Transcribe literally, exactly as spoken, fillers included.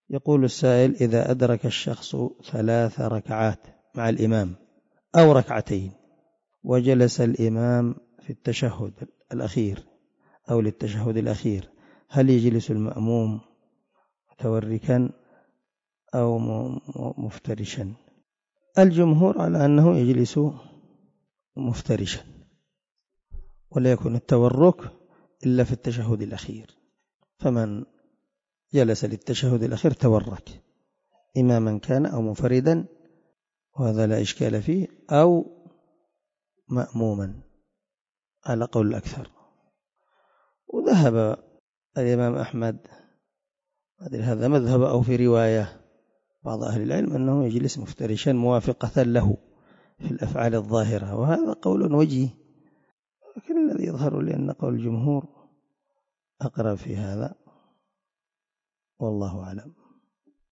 يقول السائل: إذا أدرك الشخص ثلاث ركعات مع الإمام أو ركعتين وجلس الإمام في التشهد الأخير أو للتشهد الأخير، هل يجلس المأموم متوركا أو مفترشا؟ الجمهور على أنه يجلس مفترشا، ولا يكون التورك إلا في التشهد الأخير، فمن جلس للتشهد الأخير تورك إماما كان أو منفردا، وهذا لا إشكال فيه، أو مأموما على قول الأكثر. وذهب الإمام أحمد، هذا مذهب أو في رواية بعض أهل العلم، أنه يجلس مفترشا موافقة له في الأفعال الظاهرة، وهذا قول وجيه، لكن الذي يظهر لي أن قول الجمهور أقرب في هذا، والله أعلم.